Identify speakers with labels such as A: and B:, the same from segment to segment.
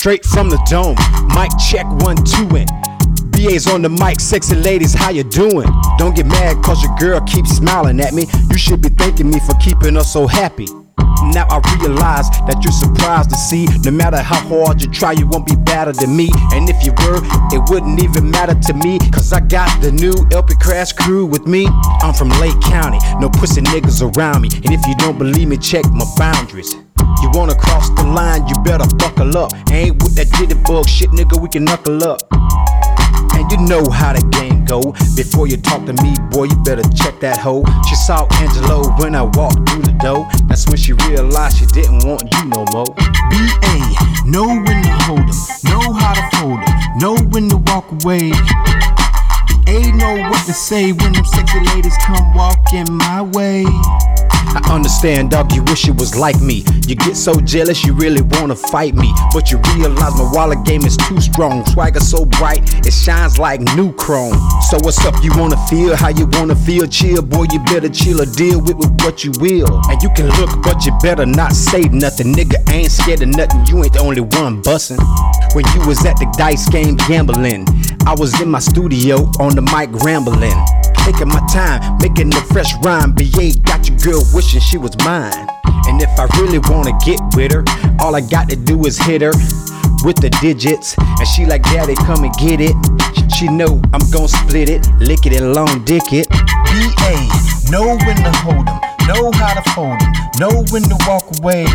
A: Straight from the dome, mic check 1, 2 and BA's on the mic, sexy ladies, how you doing? Don't get mad cause your girl keeps smiling at me. You should be thanking me for keeping her so happy. Now I realize that you're surprised to see, no matter how hard you try, you won't be better than me. And if you were, it wouldn't even matter to me, cause I got the new LP Crash crew with me. I'm from Lake County, no pussy niggas around me. And if you don't believe me, check my boundaries. You wanna cross the line, you better buckle up. Ain't with that jittybug shit, nigga, we can knuckle up. And you know how the game go. Before you talk to me, boy, you better check that hoe. She saw Angelo when I walked through the door. That's when she realized she didn't want you no more.
B: B.A. know when to hold 'em, know how to fold 'em, know when to walk away. B.A. know what to say when them sexy ladies come walking my way.
A: I understand, dog, you wish it was like me. You get so jealous, you really wanna fight me. But you realize my wallet game is too strong. Swagger so bright, it shines like new chrome. So what's up, you wanna feel how you wanna feel? Chill, boy, you better chill or deal with what you will. And you can look, but you better not say nothing. Nigga, I ain't scared of nothing, you ain't the only one bussin'. When you was at the dice game gambling, I was in my studio on the mic rambling. Taking my time, making a fresh rhyme. B.A. got your girl wishing she was mine. And if I really wanna get with her, all I got to do is hit her with the digits. And she like, daddy, come and get it. She know I'm gon' split it, lick it and long dick it.
B: B.A. know when to hold 'em, know how to fold 'em, know when to walk away.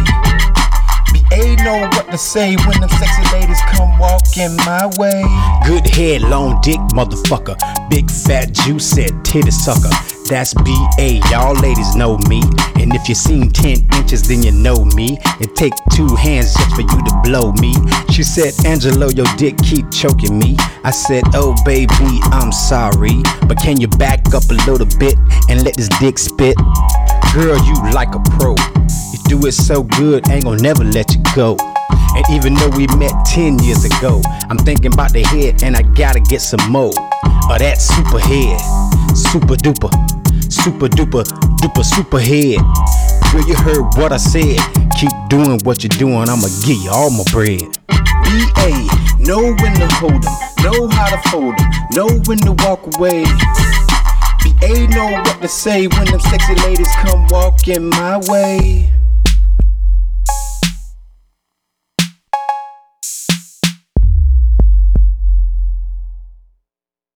B: B.A. know what to say when them sexy ladies come walking my way.
A: Good head, long dick, motherfucker. Big fat juicy titty sucker. That's B.A. Y'all ladies know me. And if you seen 10 inches, then you know me. It take 2 hands just for you to blow me. She said, Angelo, your dick keep choking me. I said, oh baby, I'm sorry, but can you back up a little bit and let this dick spit? Girl, you like a pro. You do it so good, ain't gon' never let you go. And even though we met 10 years ago, I'm thinking about the head and I gotta get some more of that super head. Super duper, super duper, duper super head. Girl, you heard what I said. Keep doing what you're doing, I'ma give you all my bread.
B: B.A. know when to hold 'em, know how to fold 'em, know when to walk away. B.A. know what to say when them sexy ladies come walking my way.